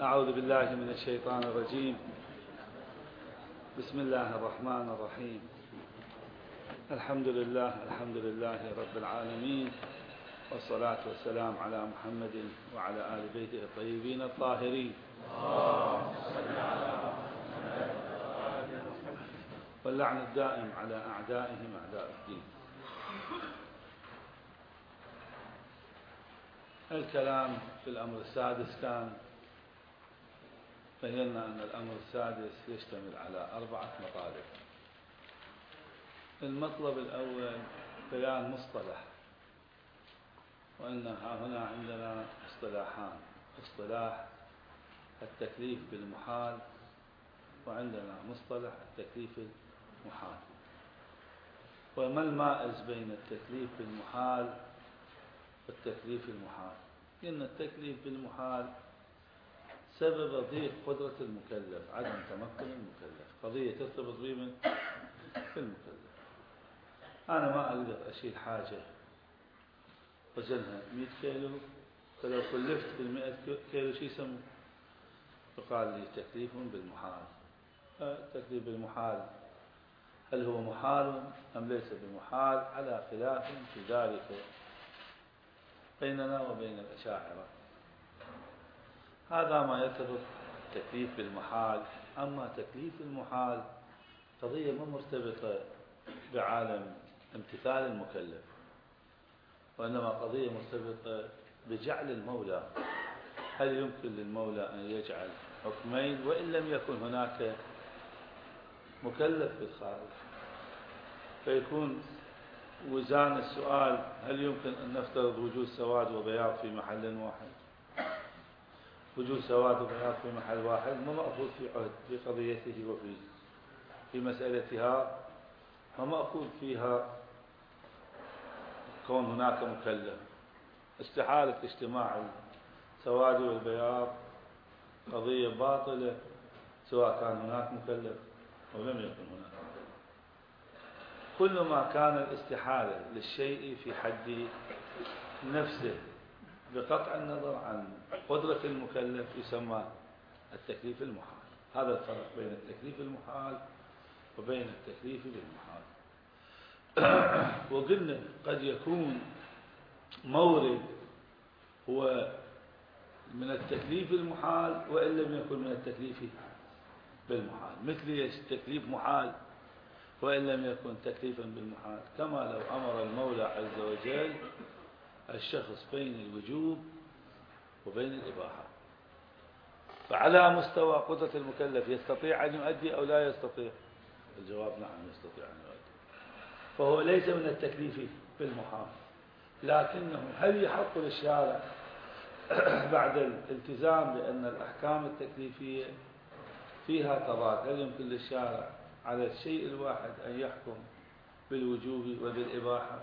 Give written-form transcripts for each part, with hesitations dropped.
أعوذ بالله من الشيطان الرجيم. بسم الله الرحمن الرحيم. الحمد لله رب العالمين، والصلاة والسلام على محمد وعلى آل بيته الطيبين الطاهرين، واللعن الدائم على أعدائهم أعداء الدين. الكلام في الأمر السادس كان بينا أن الأمر السادس يشتمل على 4 مطالب. المطلب الأول بيان مصطلح، وأن هنا عندنا اصطلاحان: اصطلاح التكليف بالمحال، وعندنا مصطلح التكليف المحال. وما المائز بين التكليف بالمحال والتكليف المحال؟ إن التكليف بالمحال سبب ضيق قدرة المكلف، عدم تمكن المكلف، قضية ترتبط بمن؟ بالمكلف. أنا ما أقدر أشيل حاجة وزنها 100 كيلو، فلو كلفت بال100 كيلو شو يسمى؟ يقال لي تكليف بالمحال. التكليف بالمحال هل هو محال أم ليس بمحال؟ على خلاف في ذلك بيننا وبين الأشاعرة. هذا ما يرتبط التكليف بالمحال. أما تكليف المحال قضية ما مرتبطة بعالم امتثال المكلف، وإنما قضية مرتبطة بجعل المولى. هل يمكن للمولى أن يجعل حكمين وإن لم يكن هناك مكلف بالخارج؟ فيكون وزان السؤال: هل يمكن أن نفترض وجود سواد وبياض في محل واحد؟ وجود سواد وبياض في محل واحد ما مأخوذ في عهد في قضيته وفي مسألتها، ما مأخوذ فيها كون هناك مكلف. استحالة اجتماع السواد والبياض قضية باطلة سواء كان هناك مكلف أو لم يكن هناك مكلف. كل ما كان الاستحالة للشيء في حد نفسه بقطع النظر عن قدرة المكلف يسمى التكليف المحال. هذا الفرق بين التكليف المحال وبين التكليف بالمحال. وقلنا قد يكون مورد هو من التكليف المحال وإن لم يكن من التكليف بالمحال، مثل التكليف محال وإن لم يكن تكليفا بالمحال، كما لو أمر المولى عز وجل الشخص بين الوجوب وبين الإباحة، فعلى مستوى قدرة المكلف يستطيع أن يؤدي أو لا يستطيع؟ الجواب نعم، يستطيع أن يؤدي. فهو ليس من التكليف بالمحال، لكنه هل يحق للشارع بعد الالتزام بأن الأحكام التكليفية فيها تضاد، هل يمكن للشارع على الشيء الواحد أن يحكم بالوجوب وبالإباحة؟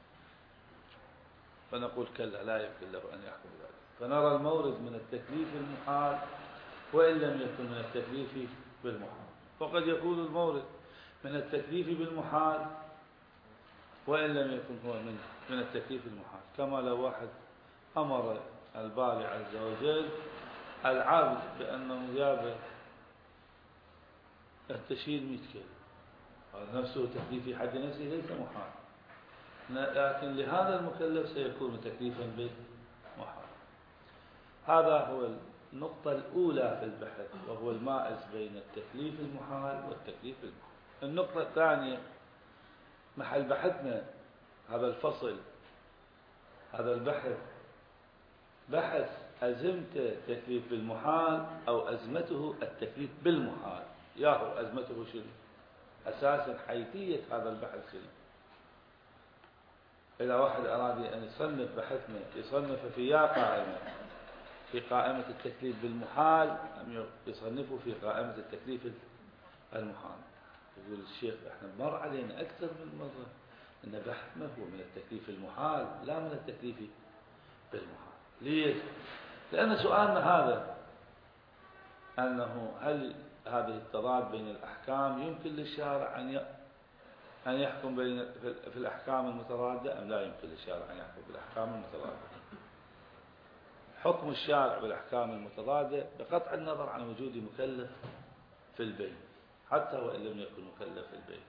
فنقول كلا، لا يمكن له أن يحكم ذلك. فنرى المورد من التكليف المحال وإن لم يكن من التكليف بالمحال. وقد يكون المورد من التكليف بالمحال وإن لم يكن هو من التكليف المحال، كما لو واحد أمر الباري عز وجل العبد بأنه جاب تشيل 100 كيلو، هذا نفسه تكليف في حد نفسه ليس محال، لكن لهذا المكلف سيكون تكليفا بالمحال. هذا هو النقطة الأولى في البحث، وهو المائز بين التكليف المحال والتكليف المحال. النقطة الثانية محل بحثنا هذا الفصل، هذا البحث، بحث أزمته التكليف بالمحال أو أزمته التكليف بالمحال. ياهو أزمته شنو؟ أساسا حيثية هذا البحث شنو؟ إذا واحد أراد أن يصنف بحثنا يصنف في يا قائمة، في قائمة التكليف بالمحال أم يصنفه في قائمة التكليف المحال؟ يقول الشيخ احنا مر علينا أكثر من مرة أن بحثنا هو من التكليف المحال لا من التكليف بالمحال. ليش؟ لأن سؤالنا هذا أنه هل هذه التضاد بين الأحكام يمكن للشارع أن يحكم في الأحكام المتضادة أم لا يمكن للشارع أن يحكم بالأحكام المتضادة؟ حكم الشارع بالأحكام المتضادة بقطع النظر عن وجود مكلف في البين حتى وإن لم يكن مكلف في البين.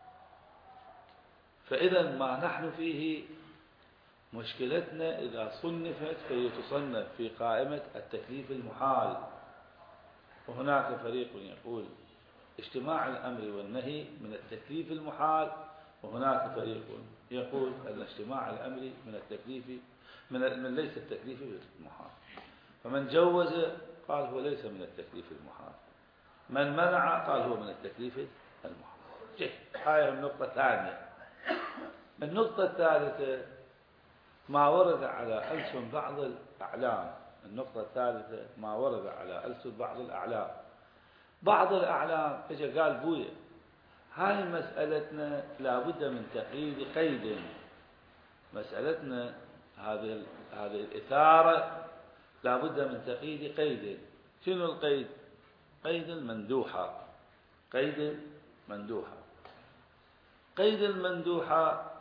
فإذا ما نحن فيه مشكلتنا إذا صنفت فهي تصنف في قائمة التكليف المحال، وهناك فريق يقول اجتماع الأمر والنهي من التكليف المحال، وهناك فريق يقول أن اجتماع الأمر من التكليف من ليس التكليف بالمحال. فمن جوز قال هو ليس من التكليف المحال، من منع قال هو من التكليف المحال. هاي النقطة الثانية. النقطة الثالثة ما ورد على ألسن بعض الأعلام. النقطة الثالثة ما ورد على ألسن بعض الأعلام. بعض الأعلام إجا قال بويا هاي مسألتنا لابد من تقييد قيد. مسألتنا هذه الإثارة لابد من تقييد قيد. شنو القيد؟ قيد المندوحة. قيد المندوحة. قيد المندوحة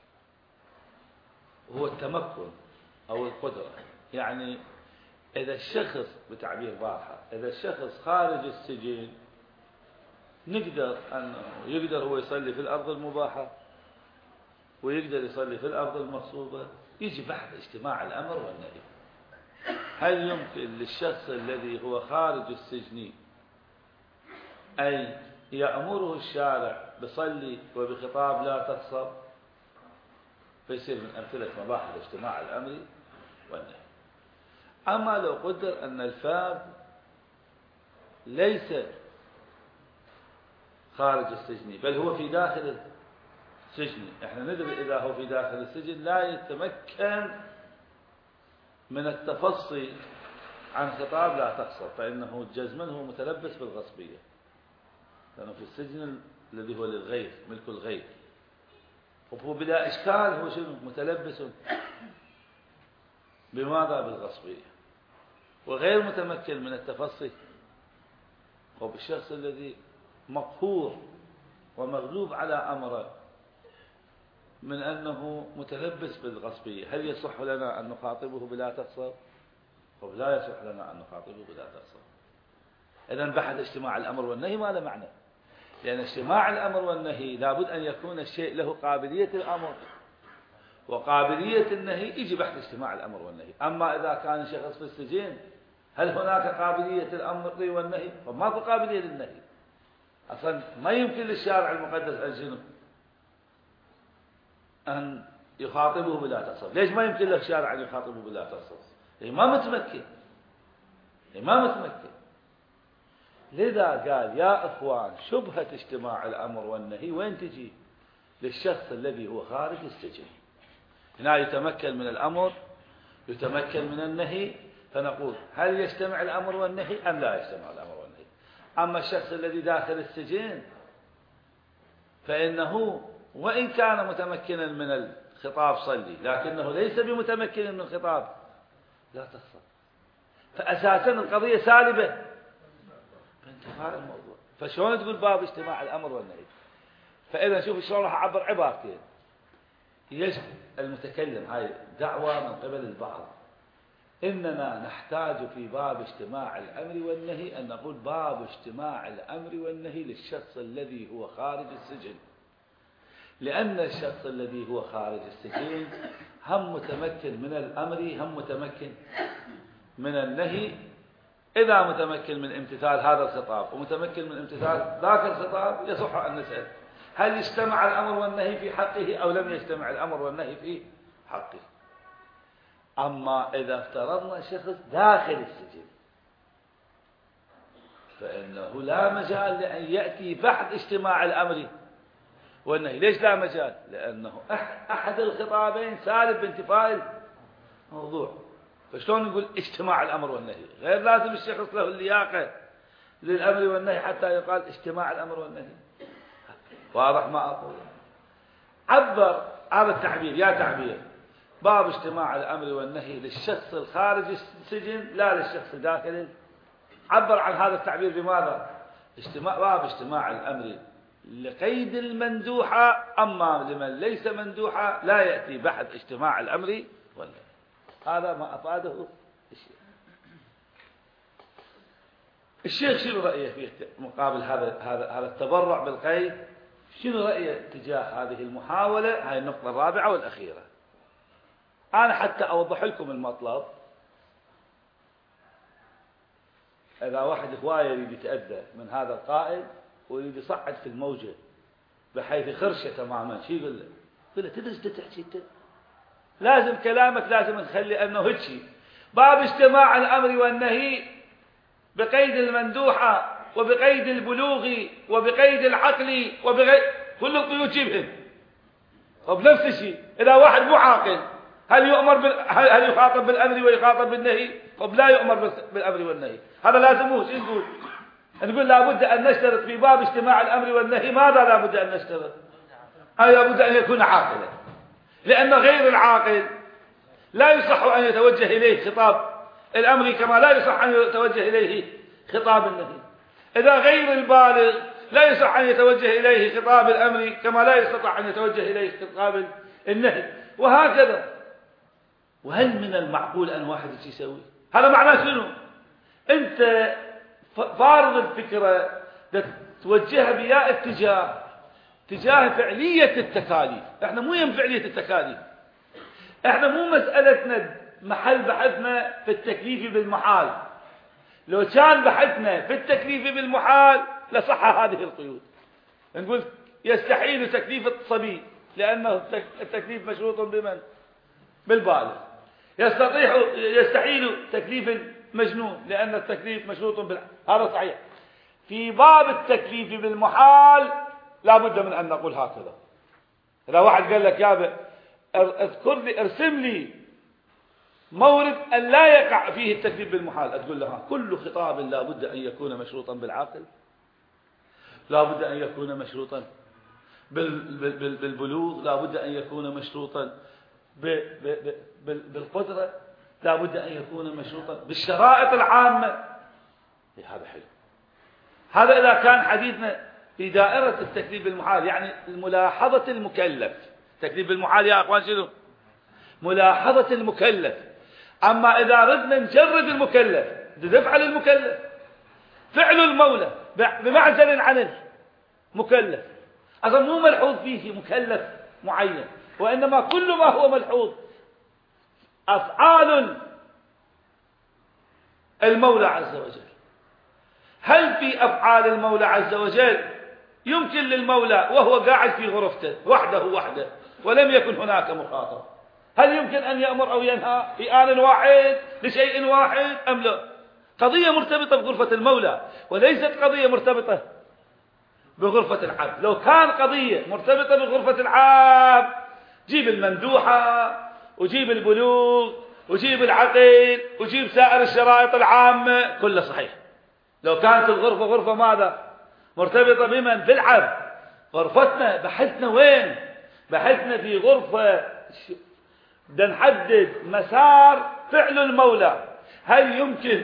هو التمكن أو القدرة. يعني إذا الشخص بتعبير واضح، إذا الشخص خارج السجن يقدر هو يصلي في الأرض المباحة ويقدر يصلي في الأرض المغصوبة، يجي بحث اجتماع الأمر والنهي. هل يمكن للشخص الذي هو خارج السجن أي يأمره الشارع بصلي وبخطاب لا تغصب؟ فيصير من أمثلة مباحث اجتماع الأمر والنهي. أما لو قدر أن الفرد ليس خارج السجن بل هو في داخل السجن، احنا ندري إذا هو في داخل السجن لا يتمكن من التفصي عن خطاب لا تغصب، فإنه جزما هو متلبس بالغصبية، لأنه في السجن الذي هو للغير ملك الغير، وهو بلا إشكال هو شنو متلبس بماذا؟ بالغصبية، وغير متمكن من التفصي. وبالشخص الذي مقهور ومغلوب على أمره من أنه متلبس بالغصبية، هل يصح لنا أن نخاطبه بلا تغصب؟ لا يصح لنا أن نخاطبه بلا تغصب. إذن بحث اجتماع الأمر والنهي ما له معنى، لأن اجتماع الأمر والنهي لابد أن يكون الشيء له قابلية الأمر وقابلية النهي، يجي بحث اجتماع الأمر والنهي. أما إذا كان شخص في السجن هل هناك قابلية الأمر والنهي؟ فما في قابلية للنهي أصلا. ما يمكن للشارع المقدس أن يخاطبه بلا تغصب. ليش ما يمكن للشارع أن يخاطبه بلا تغصب؟ ما متمكن. لذا قال يا إخوان شبهة اجتماع الأمر والنهي وين تجي؟ للشخص الذي هو خارج السجن. هنا يتمكن من الأمر يتمكن من النهي، فنقول هل يجتمع الأمر والنهي أم لا يجتمع الأمر والنهي؟ أما الشخص الذي داخل السجن فإنه وإن كان متمكنا من الخطاب صلي، لكنه ليس بمتمكن من الخطاب لا تغصب. فأساسا القضية سالبة بانتهاء الموضوع. فشلون تقول باب اجتماع الأمر والنهي؟ فإذا شوف شلون راح أعبر عبارتين. يجب المتكلم، هاي دعوة من قبل البعض، إننا نحتاج في باب اجتماع الأمر والنهي أن نقول باب اجتماع الأمر والنهي للشخص الذي هو خارج السجن، لأن الشخص الذي هو خارج السجن هم متمكن من الأمر هم متمكن من النهي. إذا متمكن من امتثال هذا الخطاب ومتمكن من امتثال ذاك الخطاب يصح أن نسأل هل اجتمع الأمر والنهي في حقه أو لم يجتمع الأمر والنهي في حقه. أما إذا افترضنا شخص داخل السجن فإنه لا مجال لأن يأتي بعد اجتماع الأمر والنهي. ليش لا مجال؟ لأنه أحد الخطابين سالب بانتفاء الموضوع. فشلون نقول اجتماع الأمر والنهي؟ غير لازم الشخص له اللياقة للأمر والنهي حتى يقال اجتماع الأمر والنهي. واضح ما أقول؟ عبر هذا التعبير يا تعبير باب اجتماع الأمر والنهي للشخص الخارج السجن لا للشخص داخل. عبر عن هذا التعبير بماذا؟ باب اجتماع الأمر لقيد المندوحة، أما لمن ليس مندوحة لا يأتي بحث اجتماع الأمر والنهي. هذا ما أفاده الشيخ شنو رأيه في مقابل هذا التبرع بالقيد؟ شنو رأيه تجاه هذه المحاولة؟ هاي النقطة الرابعة والأخيرة. أنا حتى أوضح لكم المطلب، إذا واحد هواية يريد يتأذى من هذا القائد ويريد يصعد في الموجة بحيث يخرشه تماما، شو يقول له؟ يقول له تدري ايش تحكي انت؟ لازم كلامك لازم نخلي انه هيك باب اجتماع الامر والنهي بقيد المندوحة وبقيد البلوغ وبقيد العقل وبقيد كل القيود جيبهم. وبنفس الشيء إذا واحد مو عاقل هل يخاطب بالأمر ويخاطب بالنهي؟ لا يؤمر بالأمر والنهي. هذا لازموش. نقول لابد أن نشترط في باب اجتماع الأمر والنهي. ماذا لابد أن نشترط؟ لابد أن يكون عاقلا، لأن غير العاقل لا يصح أن يتوجه إليه خطاب الأمر كما لا يصح أن يتوجه إليه خطاب النهي. إذا غير البالغ لا يصح أن يتوجه إليه خطاب الأمر كما لا يستطيع أن يتوجه إليه خطاب النهي، وهكذا. وهل من المعقول أن واحد يسوي هذا؟ معناه شنو؟ أنت فارض الفكرة توجهها بيا تجاه فعلية التكاليف. احنا مو يم فعلية التكاليف، احنا مو مسألتنا محل بحثنا في التكليف بالمحال. لو كان بحثنا في التكليف بالمحال لصح هذه القيود. نقول يستحيل تكليف الصبي لأنه التكليف مشروط بمن؟ بالبالغ. يستحيل تكليف المجنون لأن التكليف مشروط هذا صحيح. في باب التكليف بالمحال لا بد من أن نقول هكذا. إذا واحد قال لك يا اذكر لي ارسم لي مورد أن لا يقع فيه التكليف بالمحال، تقول له كل خطاب لا بد أن يكون مشروطا بالعقل، لا بد أن يكون مشروطا بالبلوغ، لا بد أن يكون مشروطا بالقدرة، لا بد أن يكون مشروطا بالشرائط العامة. هذا حلو. هذا إذا كان حديثنا في دائرة التكليف بالمحال، يعني ملاحظة المكلف. التكليف بالمحال يا أخوان شنو؟ ملاحظة المكلف. أما إذا ردنا نجرد المكلف يفعل المكلف فعل المولى بمعزل عن المكلف، أصلا مو ملحوظ فيه مكلف معين، وإنما كل ما هو ملحوظ أفعال المولى عز وجل. هل في أفعال المولى عز وجل يمكن للمولى وهو قاعد في غرفته وحده ولم يكن هناك مخاطب، هل يمكن أن يأمر أو ينهى في آن واحد لشيء واحد أم لا؟ قضية مرتبطة بغرفة المولى وليست قضية مرتبطة بغرفة العبد. لو كان قضية مرتبطة بغرفة العبد جيب المندوحة وجيب البلوغ وجيب العقل وجيب سائر الشرائط العامة كله صحيح. لو كانت الغرفة غرفة ماذا؟ مرتبطة بمن؟ بالعبد. غرفتنا بحثنا وين؟ بحثنا في غرفة بدنا نحدد مسار فعل المولى. هل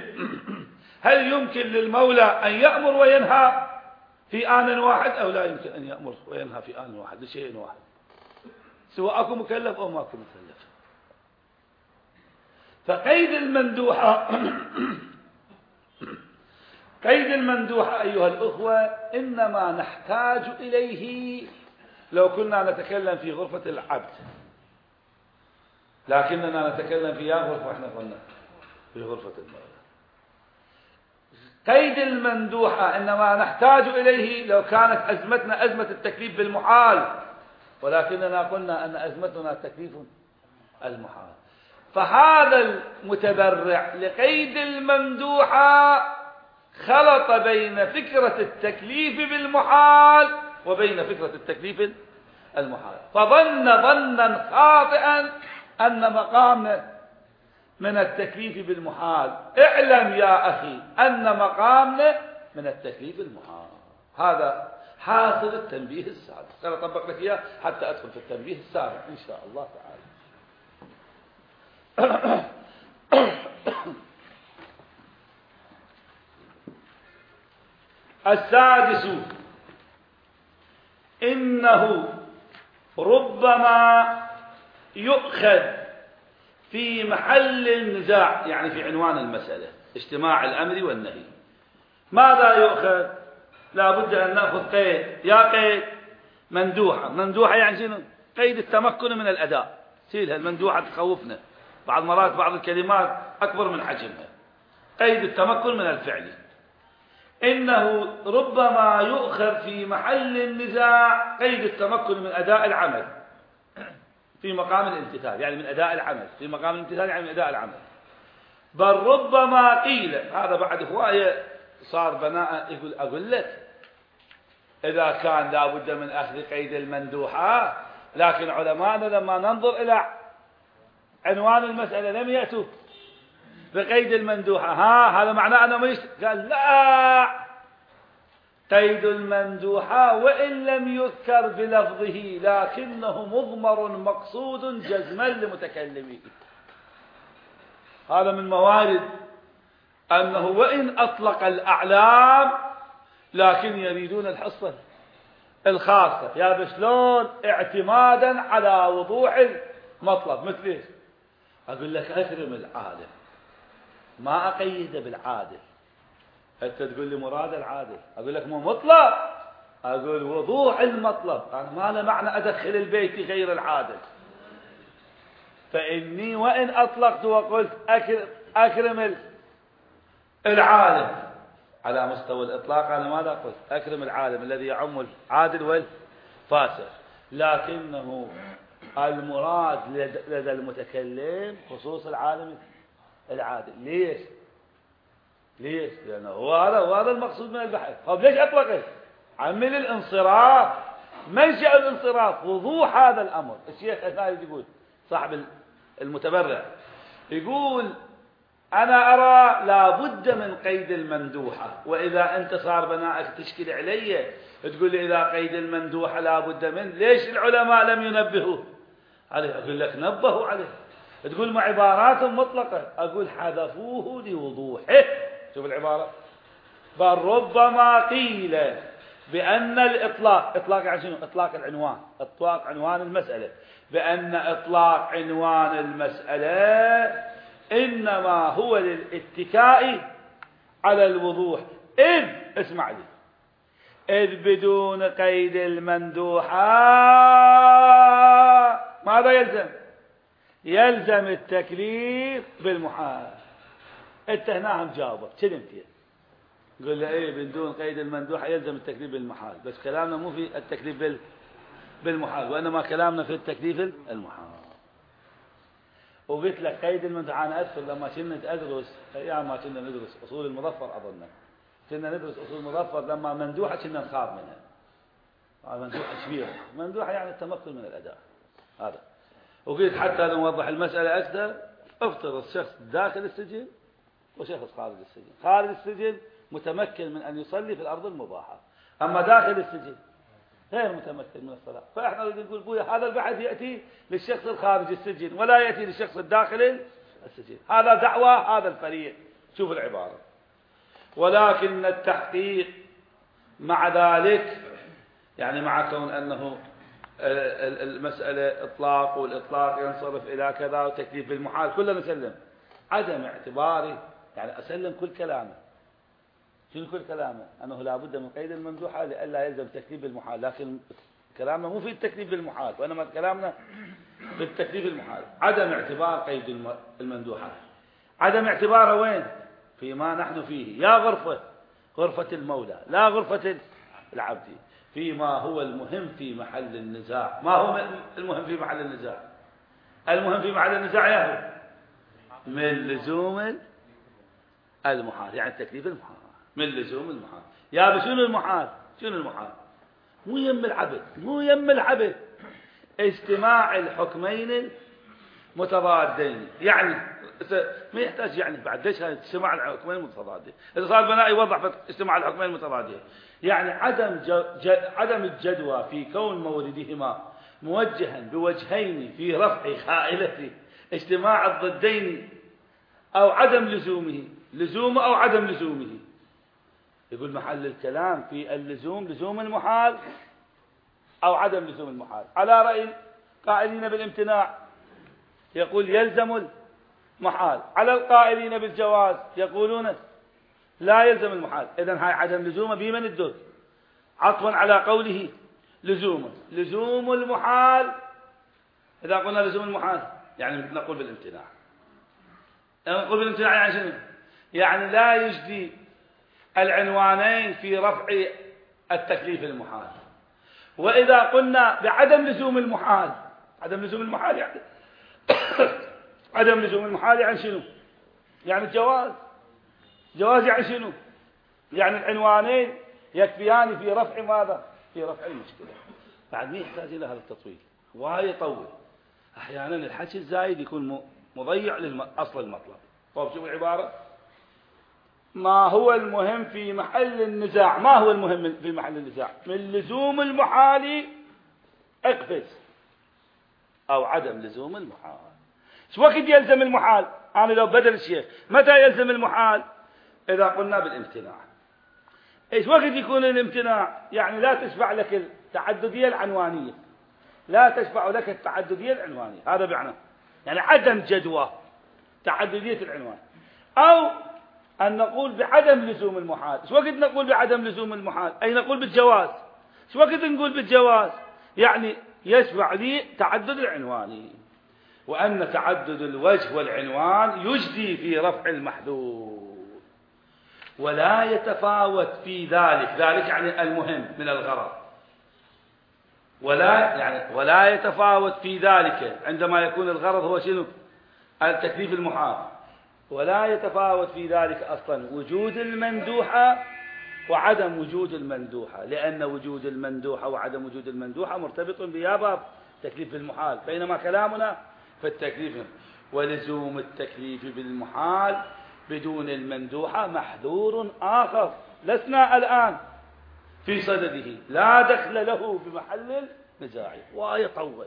يمكن للمولى أن يأمر وينهى في آن واحد أو لا يمكن أن يأمر وينهى في آن واحد لشيء واحد، سواء أكو مكلف أو ما أكو مكلف؟ فقيد المندوحة قيد المندوحة أيها الأخوة إنما نحتاج إليه لو كنا نتكلم في غرفة العبد، لكننا نتكلم في غرفة احنا قلنا في غرفة المولى. قيد المندوحة إنما نحتاج إليه لو كانت أزمتنا أزمة التكليف بالمحال، ولكننا قلنا أن أزمتنا تكليف المحال. فهذا المتبرع لقيد المندوحة خلط بين فكرة التكليف بالمحال وبين فكرة التكليف المحال، فظن ظنا خاطئا أن مقامنا من التكليف بالمحال. اعلم يا أخي أن مقامنا من التكليف المحال. هذا حاصل التنبيه السابق. أنا أطبق لك إياه حتى أدخل في التنبيه السابق إن شاء الله تعالى. السادس إنه ربما يؤخذ في محل النزاع، يعني في عنوان المسألة، اجتماع الأمر والنهي. ماذا يؤخذ؟ لا بد أن نأخذ قيد. يا قيد مندوحة. مندوحة يعني شنو؟ قيد التمكن من الأداء. سيلها المندوحة تخوفنا بعض مرات، بعض الكلمات أكبر من حجمها. قيد التمكن من الفعل. إنه ربما يؤخذ في محل النزاع قيد التمكن من أداء العمل في مقام الامتثال، يعني من أداء العمل في مقام الامتثال، يعني من أداء العمل. بل ربما قيل، هذا بعد هواية صار بناء، يقول أقول لك إذا كان لا بد من أخذ قيد المندوحة، لكن علماءنا لما ننظر إلى عنوان المسألة لم يأتوا بقيد المندوحة. هذا معناه أنه قال لا، قيد المندوحة وإن لم يذكر بلفظه لكنه مضمر مقصود جزما لمتكلمه. هذا من موارد أنه وإن أطلق الأعلام لكن يريدون الحصة الخاصة. يا شلون؟ اعتمادا على وضوح المطلب. مثل ايش؟ أقول لك أكرم العادل، ما أقيده بالعادل. أنت تقول لي مراد العادل، أقول لك مو مطلب، أقول وضوح المطلب. أنا ما له معنى أدخل البيت غير العادل. فإني وإن أطلقت وقلت أكرم العالم على مستوى الإطلاق، أنا ماذا قلت؟ أكرم العالم الذي يعم العادل والفاسق، لكنه المراد لدى المتكلم خصوص العالم العادل. ليش؟ لأنه هذا المقصود من البحث. طيب ليش أطلقه؟ عمل الانصراف، منشأ الانصراف وضوح هذا الأمر. الشيخ الثالث يقول، صاحب المتبرع، يقول أنا أرى لا بد من قيد المندوحة. وإذا أنت صار بناءك تشكل علي تقول لي إذا قيد المندوحة لا بد من، ليش العلماء لم ينبهوا عليه؟ أقول لك نبهوا عليه. تقول ما عبارات مطلقة، أقول حذفوه لوضوحه. شوف العبارة، بل ربما قيل بأن الإطلاق، إطلاق يعني شنو؟ إطلاق العنوان، إطلاق عنوان المسألة، بأن إطلاق عنوان المسألة إنما هو للاتكاء على الوضوح. إذ اسمع لي، إذ بدون قيد المندوحة ماذا يلزم؟ يلزم التكليف بالمحال. انت هنا هم جاوبك كلمت قل له ايه بدون قيد المندوحة يلزم التكليف بالمحال، بس كلامنا مو في التكليف بالمحال، وانما كلامنا في التكليف المحال. وقلت لك قيد المندوحة، انا اذكر لما كنا ادرس ايام ما كنا ندرس اصول المظفر، اظن كنا ندرس اصول المظفر، لما مندوحة كنا نخاف منها. مندوحة كبيرة، مندوحة يعني التمكن من الاداء هذا. وقلت حتى نوضح المسألة أكثر، افترض شخص داخل السجن وشخص خارج السجن. خارج السجن متمكن من أن يصلي في الأرض المباحة، أما داخل السجن غير متمكن من الصلاة. فإحنا نقول بويا هذا البحث يأتي للشخص الخارج السجن ولا يأتي للشخص الداخل السجن. هذا دعوة هذا الفريق. شوف العبارة، ولكن التحقيق مع ذلك، يعني مع كون أنه المسألة إطلاق، والإطلاق ينصرف إلى كذا وتكليف بالمحال، كلنا نسلم. عدم اعتباري يعني أسلم كل كلامه. شنو كل كلامه؟ أنه لا بد من قيد الممدوحة لئلا يلزم تكليف بالمحال، لكن كلامنا مو في التكليف بالمحال، وإنما كلامنا في التكليف المحال. عدم اعتبار قيد الممدوحة، عدم اعتباره وين؟ فيما نحن فيه، يا غرفة المولى لا غرفة العبد، فيما هو المهم في محل النزاع. ما هو المهم في محل النزاع؟ المهم في محل النزاع يهو من لزوم المحال، يعني التكليف المحال، من لزوم المحال. يا بشنو المحال؟ شنو المحال؟ مو يم العبد اجتماع الحكمين المتضادين. يعني ما يحتاج يعني بعد ليش اجتماع الحكمين المتضادين؟ إذا صار بناء يوضح في اجتماع الحكمين المتضادين، يعني عدم الجدوى في كون موردهما موجها بوجهين في رفع خائلة اجتماع الضدين، أو عدم لزومه أو عدم لزومه. يقول محل الكلام في اللزوم، لزوم المحال أو عدم لزوم المحال. على رأي قائلين بالامتناع يقول يلزم محال. على القائلين بالجواز يقولون لا يلزم المحال. إذن هاي عدم لزومه بمن الدل عطفا على قوله لزومه. لزوم المحال، إذا قلنا لزوم المحال يعني نقول بالامتناع. نقول بالامتناع يعني شنو؟ يعني لا يجدي العنوانين في رفع التكليف المحال. وإذا قلنا بعدم لزوم المحال، عدم لزوم المحال يعني عدم لزوم المحال يعني شنو؟ يعني الجواز. جواز يعني شنو؟ يعني العنوانين يكفيان في رفع ماذا؟ في رفع المشكلة. بعد ما يحتاج إلى هذا التطويل وهي يطول. أحيانا الحكي الزايد يكون مضيع لأصل المطلب. طيب شوف العبارة: ما هو المهم في محل النزاع. ما هو المهم في محل النزاع؟ من لزوم المحال اقفز أو عدم لزوم المحال. شو وقت يلزم المحال؟ أنا لو بدل الشيخ متى يلزم المحال؟ إذا قلنا بالامتناع. إيش وقت يكون الامتناع؟ يعني لا تشفع لك التعددية العنوانية، لا تشفع لك التعددية العنوانية، هذا معنى يعني عدم جدوى تعددية العنوان. أو أن نقول بعدم لزوم المحال. شو وقت نقول بعدم لزوم المحال؟ أي نقول بالجواز. شو وقت نقول بالجواز؟ يعني يشفع لي تعدد العنواني، وأن تعدد الوجه والعنوان يجدي في رفع المحذور، ولا يتفاوت في ذلك. ذلك يعني المهم من الغرض. ولا يتفاوت في ذلك عندما يكون الغرض هو شنو؟ التكليف المحال. ولا يتفاوت في ذلك أصلا وجود المندوحة وعدم وجود المندوحة، لأن وجود المندوحة وعدم وجود المندوحة مرتبط بباب تكليف المحال، بينما كلامنا في التكليف. ولزوم التكليف بالمحال بدون المندوحة محذور آخر لسنا الآن في صدده، لا دخل له بمحل النزاع ويطول.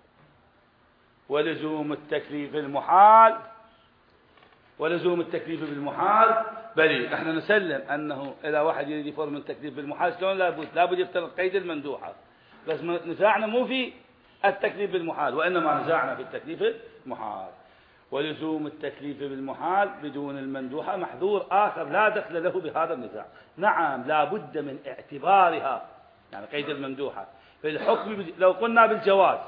ولزوم التكليف المحال، ولزوم التكليف بالمحال بل نحن نسلم أنه إذا واحد يريد يفر من التكليف بالمحال شلون لابد يفترض قيد المندوحة. بس نزاعنا مو في التكليف بالمحال، وإنما نزاعنا في التكليف المحال. ولزوم التكليف بالمحال بدون المندوحة محذور آخر لا دخل له بهذا النزاع. نعم لا بد من اعتبارها، يعني قيد المندوحة في الحكم. لو قلنا بالجواز،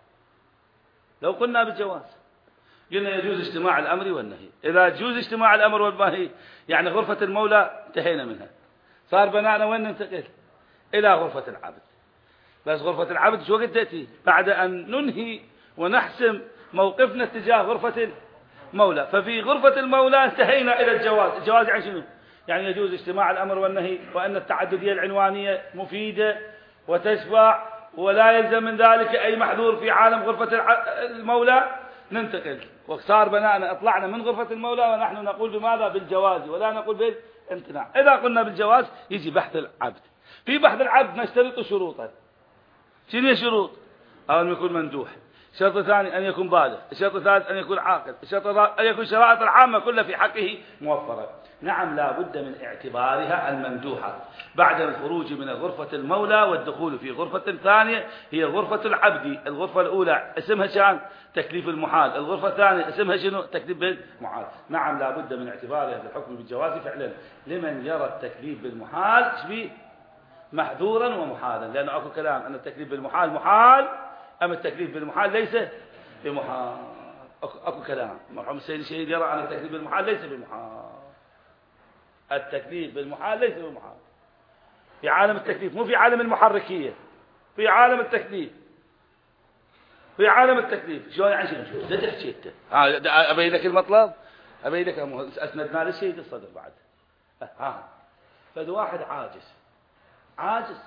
قلنا يجوز اجتماع الأمر والنهي. إذا يجوز اجتماع الأمر والنهي يعني غرفة المولى انتهينا منها، صار بنانا وين ننتقل؟ إلى غرفة العبد. بس غرفة العبد شو وقت تأتي؟ بعد أن ننهي ونحسم موقفنا تجاه غرفة المولى. ففي غرفة المولى انتهينا إلى الجواز. الجواز يعني شنو؟ يعني يجوز اجتماع الأمر والنهي، وأن التعددية العنوانية مفيدة وتشفع، ولا يلزم من ذلك أي محذور في عالم غرفة المولى. ننتقل وصار بناءنا اطلعنا من غرفة المولى ونحن نقول بماذا؟ بالجواز، ولا نقول بالامتناع. إذا قلنا بالجواز يجي بحث العبد. في بحث العبد نشترط شروطا. شنو هي شروط؟ أول يكون مندوح، الشرط الثاني أن يكون بالغ، الشرط الثالث أن يكون عاقل، الشرط الرابع أن يكون شرائط العامة كلها في حقه موفرة. نعم لا بد من اعتبارها المندوحة بعد الخروج من غرفة المولى والدخول في غرفة ثانية هي غرفة العبد. الغرفة الأولى اسمها شان تكليف المحال، الغرفة الثانية اسمها شنو؟ تكليف بالمحال. نعم لا بد من اعتبارها في الحكم بالجواز فعلا لمن يرى التكليف بالمحال شبيه محذورا ومحالا، لأنه أكو كلام أن التكليف بالمحال محال، أما التكليف بالمحال ليس بمحال. أكو كلام مرحوم السيد الشهيد يرى أن التكليف بالمحال ليس بمحال. التكليف بالمحال ليس بمحال في عالم التكليف، مو في عالم المحركية، في عالم التكليف. في عالم التكليف شلون يعني شنو ده تحكي انت؟ أبين لك المطلب، أبين لك أسندنا للشهيد الصدر بعد. فذو واحد عاجز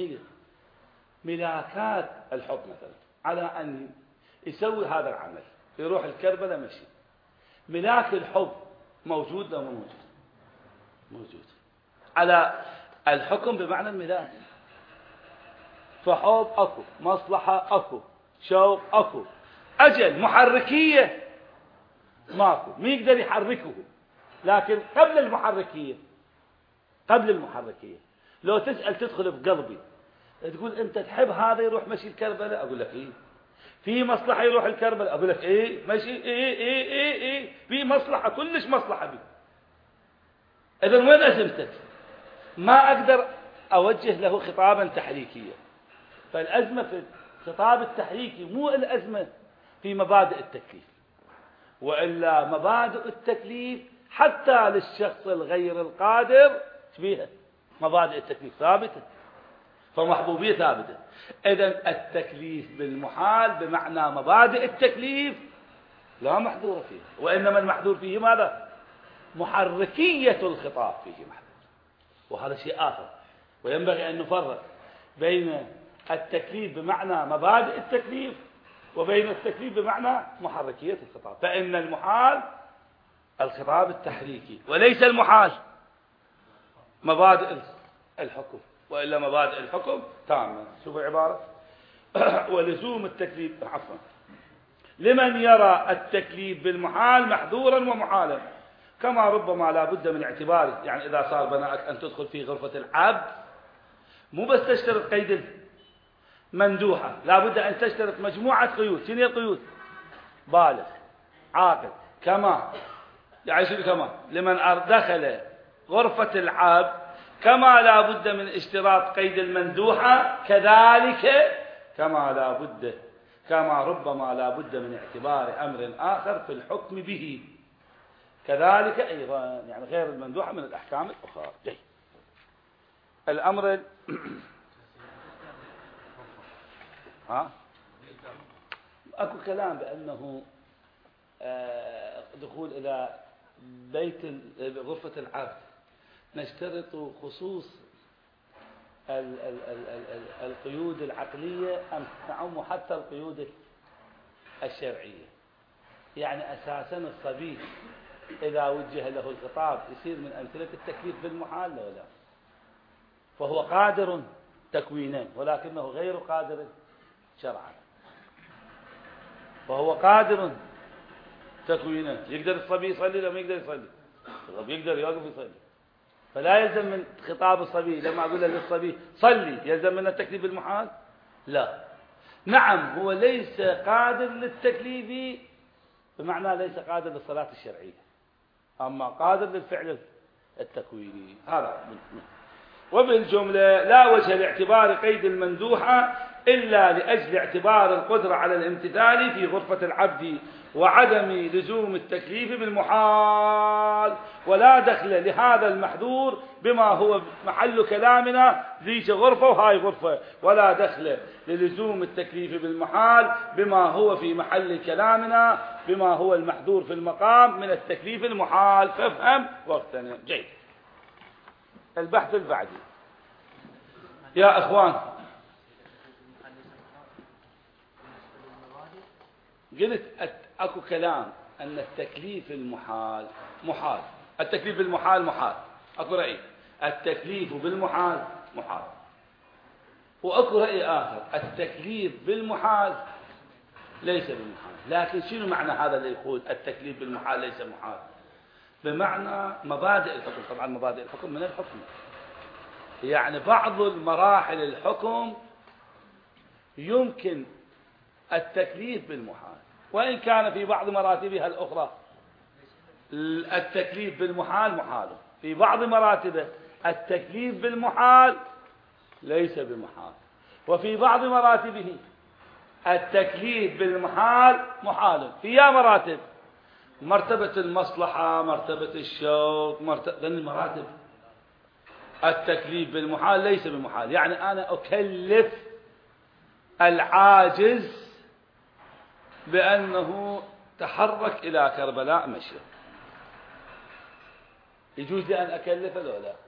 ملاكات الحب مثلا على أن يسوي هذا العمل، يروح الكربلاء مشي. ملاك الحب موجود لا مو موجود على الحكم بمعنى الملاك. فحب أكو، مصلحة أكو، شوق أكو، أجل محركية ماكو، ما يقدر يحركه. لكن قبل المحركية لو تسأل تدخل بقلبي تقول أنت تحب هذا يروح مشي الكربلاء، أقول لك إيه. في مصلحة يروح الكربلاء، أقول لك إيه ماشي، إيه في مصلحة، كلش مصلحة بي. إذا وين أزمتك؟ ما أقدر أوجه له خطابا تحريكيا. فالأزمة في الخطاب التحريكي، مو الأزمة في مبادئ التكليف، وإلا مبادئ التكليف حتى للشخص الغير القادر بها مبادئ التكليف ثابتة، فمحبوبية ثابتة. إذن التكليف بالمحال بمعنى مبادئ التكليف لا محظور فيه، وإنما المحظور فيه ماذا؟ محركية الخطاب فيه محظور، وهذا شيء آخر. وينبغي أن نفرق بين التكليف بمعنى مبادئ التكليف وبين التكليف بمعنى محركية الخطاب. فإن المحال الخطاب التحريكي، وليس المحال مبادئ الحكم، وإلا مبادئ الحكم تامة. شوف العبارة ولزوم التكليف، عفوا، لمن يرى التكليف بالمحال محظورا ومحالا، كما ربما لا بد من اعتباره. يعني إذا صار بناءك أن تدخل في غرفة العبد، مو بس تشترط قيد المندوحة، لا بد أن تشترط مجموعة قيود. شنو القيود؟ بالغ، عاقل، كما، يعني شنو كما؟ لمن دخل غرفة العبد كما لا بد من اشتراط قيد المندوحة، كذلك كما ربما لا بد من اعتبار أمر آخر في الحكم به، كذلك أيضا، يعني غير المندوحة من الأحكام الأخرى. جيد. الأمر أكو كلام بأنه دخول إلى بيت غرفة العبد نشترط خصوص القيود العقلية أم تعم حتى القيود الشرعية. يعني أساسا الصبي إذا وجه له الخطاب يصير من أمثلة التكليف بالمحال ولا، فهو قادر تكوينا ولكنه غير قادر شرعا. فهو قادر تكوينا، يقدر الصبي يصلي لما يقدر يصلي، الصبي يقدر يوقف يصلي، فلا يلزم من خطاب الصبي لما أقول للصبي صلي يلزم من التكليف بالمحال؟ لا. نعم، هو ليس قادر للتكليف بمعنى ليس قادر للصلاة الشرعية، أما قادر للفعل التكويني. هذا وبالجملة لا وجه لاعتبار قيد المندوحة إلا لأجل اعتبار القدرة على الامتثال في غرفة العبد وعدم لزوم التكليف بالمحال، ولا دخل لهذا المحذور بما هو محل كلامنا ذيك غرفة وهاي غرفة، ولا دخل للزوم التكليف بالمحال بما هو في محل كلامنا بما هو المحذور في المقام من التكليف المحال. فافهم واغتنم. جيد. البحث البعدي يا أخوان، قلت أكو كلام أن التكليف المحال محال، التكليف بالمحال محال، أكو رأي التكليف بالمحال محال، وأكو رأي آخر التكليف بالمحال ليس بالمحال. لكن شنو معنى هذا اللي يقول التكليف بالمحال ليس محال؟ بمعنى مبادئ الحكم. طبعا مبادئ الحكم من الحكم، يعني بعض المراحل الحكم يمكن التكليف بالمحال، وإن كان في بعض مراتبها الأخرى التكليف بالمحال محال، في بعض مراتبه التكليف بالمحال ليس بمحال، وفي بعض مراتبه التكليف بالمحال محال. في مراتب، مرتبة المصلحة، مرتبة الشوق، المراتب التكليف بالمحال ليس بمحال. يعني أنا أكلف العاجز بأنه تحرك إلى كربلاء مشي، يجوز لي أن أكلفه لو لا؟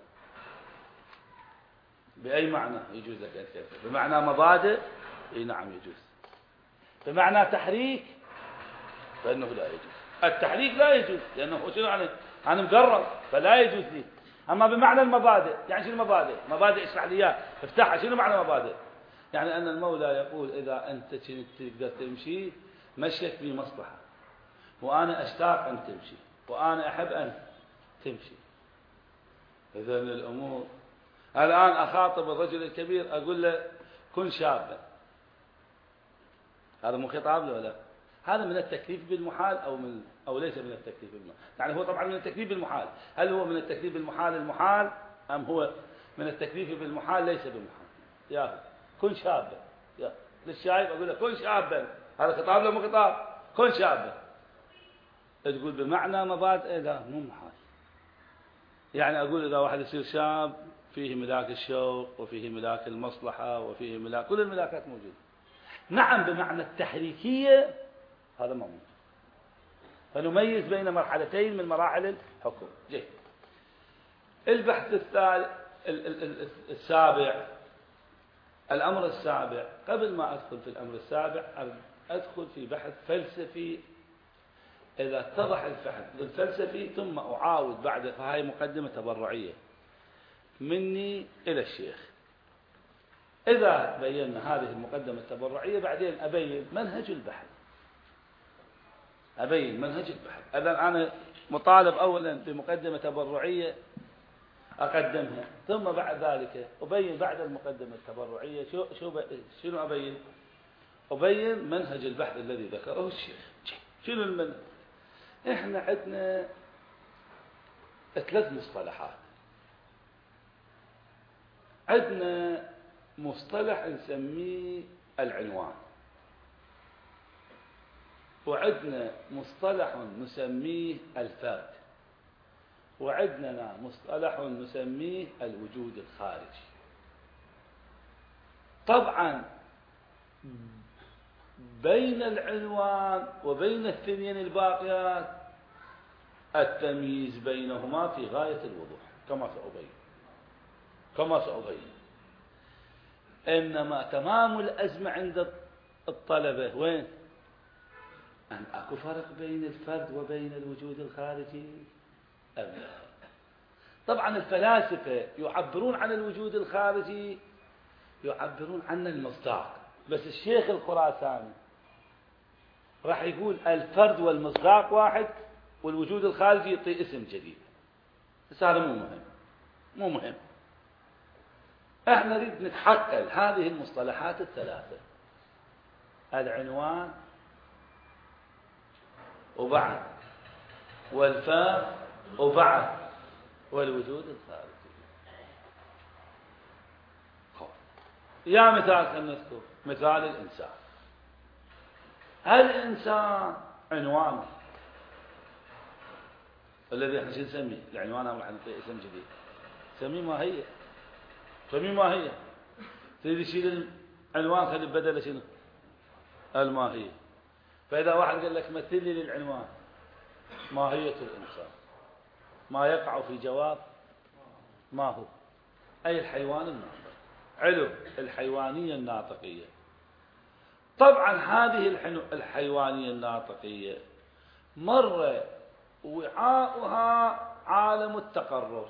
بأي معنى يجوز لك أن تكلفه؟ بمعنى مبادئ؟ إيه نعم يجوز. بمعنى تحريك؟ فإنه لا يجوز. التحريك لا يجوز لأنه شنو عن مقرر، فلا يجوز لي. أما بمعنى المبادئ، يعني شنو المبادئ؟ مبادئ اشرح لي إياها، افتحها. شنو معنى مبادئ؟ يعني أن المولى يقول إذا أنت تقدر تمشي مشيك في مصلحة، وأنا أشتاق أن تمشي، وأنا أحب أن تمشي. إذن الأمور الآن أخاطب الرجل الكبير أقول له كن شابا، هذا مو خطاب له ولا؟ هذا من التكليف بالمحال أو ليس من التكليف بالمحال؟ يعني هو طبعا من التكليف بالمحال. هل هو من التكليف بالمحال المحال، أم هو من التكليف بالمحال ليس بالمحال؟ يا كن شابا، يا للشايب أقول له كن شابا، هذا خطاب له مو خطاب؟ كن شابا، تقول بمعنى مبادئ، لا مو محال. يعني أقول إذا واحد يصير شاب فيه ملاك الشوق وفيه ملاك المصلحة وفيه ملاك، كل الملاكات موجودة. نعم بمعنى التحريكية هذا ما موجود. فنميز بين مرحلتين من مراحل الحكم. جيد. البحث السابع، الأمر السابع. قبل ما أدخل في الأمر السابع أدخل في بحث فلسفي. إذا اتضح البحث الفلسفي ثم أعاود بعد، فهي مقدمة تبرعية مني إلى الشيخ. إذا بينا هذه المقدمة التبرعية بعدين أبين منهج البحث. إذا أنا مطالب أولا بمقدمة تبرعية أقدمها، ثم بعد ذلك أبين بعد المقدمة التبرعية شنو أبين؟ أبين منهج البحث الذي ذكره الشيخ. شنو المنهج؟ إحنا عندنا 3 مصطلحات. عندنا مصطلح نسميه العنوان، وعندنا مصطلح نسميه الفرد، وعندنا مصطلح نسميه الوجود الخارجي. طبعا بين العنوان وبين الثنين الباقيات التمييز بينهما في غاية الوضوح كما سأبين. إنما تمام الأزمة عند الطلبة وين؟ أن أكو فرق بين الفرد وبين الوجود الخارجي أم لا؟ طبعا الفلاسفة يعبرون عن الوجود الخارجي، يعبرون عن المصداق، بس الشيخ الخراساني راح يقول الفرد والمصداق واحد، والوجود الخارجي يعطي اسم جديد. بس هذا مو مهم. احنا نريد نتحقق هذه المصطلحات الثلاثة: العنوان وبعد، والفرد وبعد، والوجود الخارجي. يا مثال سنذكر مثال الإنسان. الإنسان عنوان الذي احنا شو نسميه؟ العنوان راح نعطيه اسم جديد، نسميه ماهية. تريد تشيل العنوان خلي بدله شنو؟ الماهية. فإذا واحد قال لك مثل لي للعنوان ماهية الإنسان، ما يقع في جواب ما هو؟ أي الحيوان الناطق. علو الحيوانية الناطقية. طبعا هذه الحيوانية الناطقية مر وعاؤها عالم التقرر،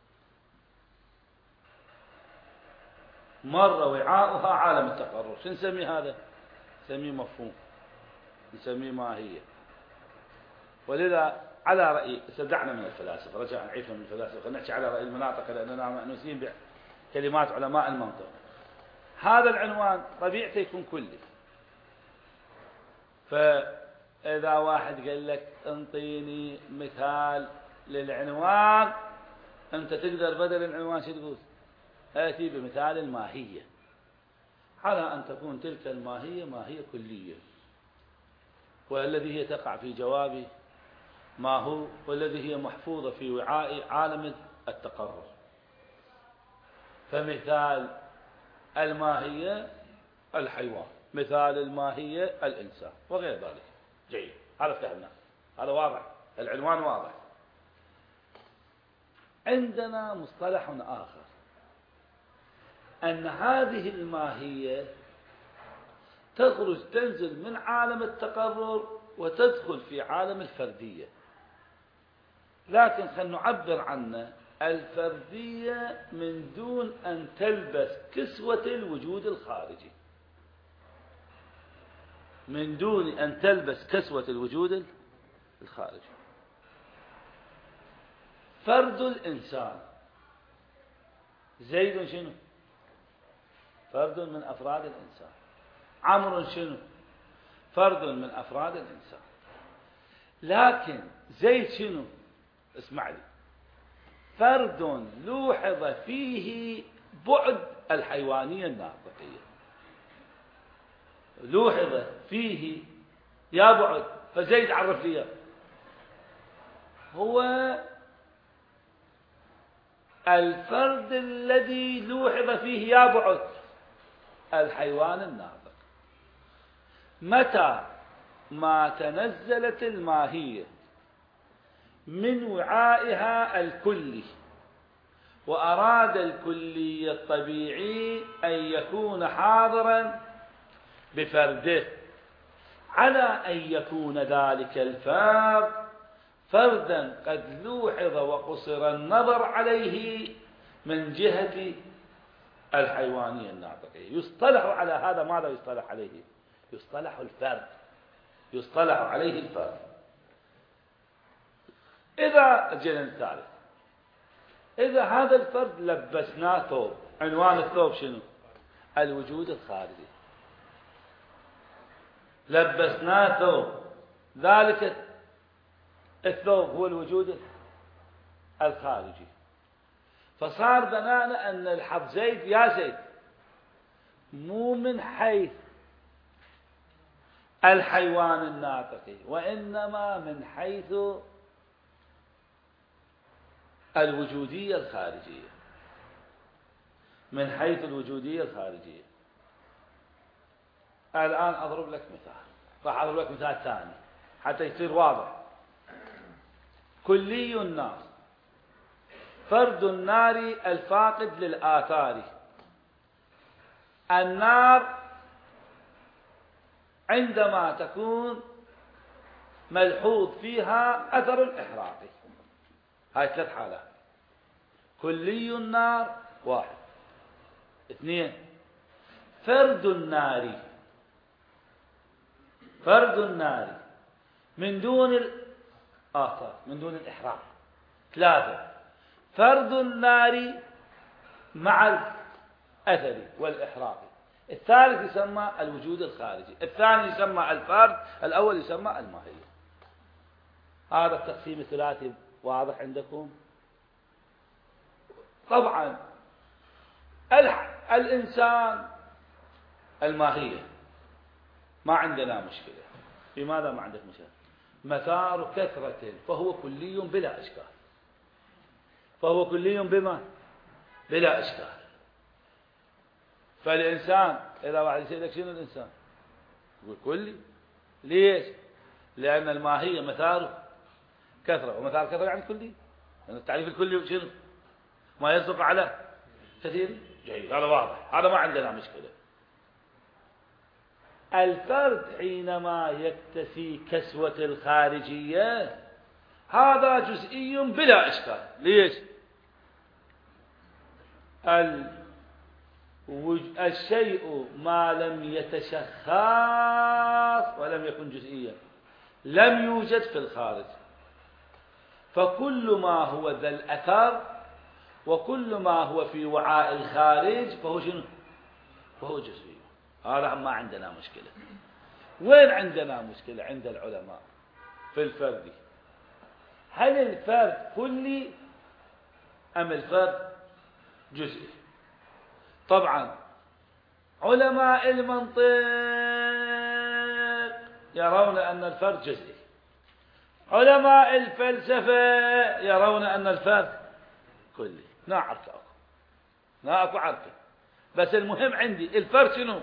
شو نسميه هذا؟ نسميه مفهوم، نسميه ماهية. ولذا على رأي استدعنا من الفلاسفة، رجع نعيفنا من الفلاسفة، خلينا نحكي على رأي المناطق لأننا مأنوسين بكلمات علماء المنطق. هذا العنوان طبيعته يكون كلي. فإذا واحد قال لك انطيني مثال للعنوان، أنت تقدر بدل العنوان شو تقول؟ آتي بمثال الماهية، على أن تكون تلك الماهية ماهية كلية، والذي هي تقع في جوابي ما هو، والذي هي محفوظة في وعاء عالم التقرر. فمثال الماهية الحيوان، مثال الماهية الإنسان، وغير ذلك. جيد، هذا فهمنا، هذا واضح، العنوان واضح. عندنا مصطلح آخر، أن هذه الماهية تنزل من عالم التقرر وتدخل في عالم الفردية، لكن خلينا نعبر عنه الفردية من دون أن تلبس كسوة الوجود الخارجي، من دون أن تلبس كسوة الوجود الخارجي. فرد الإنسان، زيد شنو؟ فرد من أفراد الإنسان. عمرو شنو؟ فرد من أفراد الإنسان. لكن زيد شنو؟ اسمع لي، فرد لوحظ فيه بعد الحيوانية الناطقية، لوحظ فيه يا بعد، فزيد عرف لي هو الفرد الذي لوحظ فيه يا بعد الحيوان الناطق. متى ما تنزلت الماهية من وعائها الكلي وأراد الكلي الطبيعي أن يكون حاضرا بفرده، على أن يكون ذلك الفرد فردا قد لوحظ وقصر النظر عليه من جهة الحيوانية الناطقية، يصطلح على هذا. ماذا يصطلح عليه؟ يصطلح الفرد، يصطلح عليه الفرد. إذا جينا الثالث، إذا هذا الفرد لبسناه ثوب، عنوان الثوب شنو؟ الوجود الخارجي. لبسناه ثوب، ذلك الثوب هو الوجود الخارجي. فصار بنانا أن الحرف زيد يا زيد مو من حيث الحيوان الناطقي، وإنما من حيث الوجودية الخارجية، من حيث الوجودية الخارجية. الآن أضرب لك مثال، راح أضرب لك مثال ثاني حتى يصير واضح. كلي النار، فرد النار الفاقد للآثار. النار عندما تكون ملحوظ فيها أثر الإحراق، هاي 3 حالات. كلي النار 1. 2 فرد النار، فرد النار من دون الآثار، من دون الإحراق. 3 فرد النار مع الأثر والإحراق. الثالث يسمى الوجود الخارجي، الثاني يسمى الفرد، الأول يسمى الماهية. هذا التقسيم الثلاثي واضح عندكم؟ طبعا الإنسان الماهية ما عندنا مشكلة. لماذا ما عندك مشكلة؟ مثار كثرة، فهو كلي بلا إشكال، فهو كلي بما بلا إشكال. فالإنسان إذا واحد يسألك شنو الإنسان؟ يقول كلي. ليش؟ لأن الماهية مثار كثرة، ومثار كثرة يعني كلي. يعني التعريف الكلي شنو؟ ما يصدق على كثير. جيد، هذا واضح، هذا ما عندنا مشكلة. الفرد حينما يكتسي كسوة الخارجية هذا جزئي بلا إشكال. ليش؟ الشيء ما لم يتشخص ولم يكن جزئيا لم يوجد في الخارج، فكل ما هو ذا الأثر وكل ما هو في وعاء الخارج فهو شنو؟ فهو جزئي. هذا ما عندنا مشكلة. وين عندنا مشكلة؟ عند العلماء في الفرد. هل الفرد كلي أم الفرد جزئي؟ طبعا علماء المنطق يرون أن الفرد جزئي، علماء الفلسفة يرون أن الفرد كلي. نعرف عرفه، بس المهم عندي الفرد شنو؟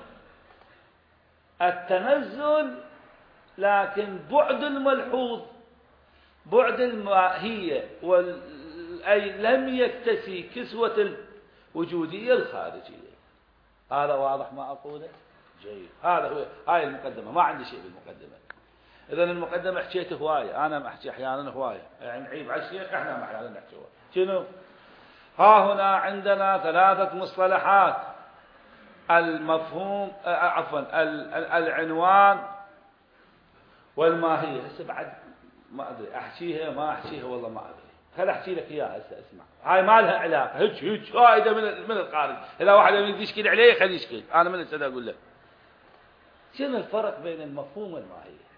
التنزل، لكن بعد الملحوظ، بعد الماهية، أي لم يكتسي كسوة الوجودية الخارجية. هذا واضح ما أقوله؟ جيد، هذا هو. هاي المقدمة، ما عندي شيء بالمقدمة. إذا المقدمة حكيت هواية، أنا أحكي أحيانا هواية، يعني عيب على الشيخ، إحنا أحيانا نحكي هواية. شنو؟ ها هنا عندنا 3 مصطلحات: المفهوم، عفوا العنوان والماهية. هسه بعد ما أدري أحكيها ما أحكيها، والله ما أدري. خل أحكي لك إياها هسه. اسمع، هاي ما لها علاقة، هيك فائدة من الخارج. إذا واحد يشكل عليه خليه يشكل، أنا من السنة أقول لك شنو الفرق بين المفهوم والماهية؟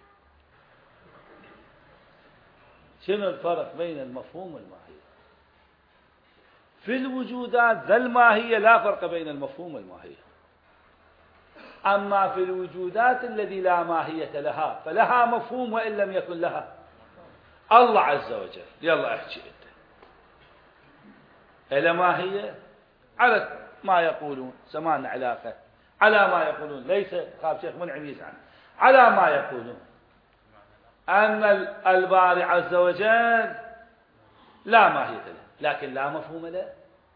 شنو الفرق بين المفهوم والماهية؟ في الوجودات ذا الماهية لا فرق بين المفهوم والماهية. أما في الوجودات الذي لا ماهية لها فلها مفهوم وإن لم يكن لها. الله عز وجل يلا احكي انت إلى ماهية على ما يقولون، سمعنا علاقة على ما يقولون، ليس خاف شيخ منعم يزعل، على ما يقولون أن الباري عز وجل لا ماهية له لكن لا مفهوم له.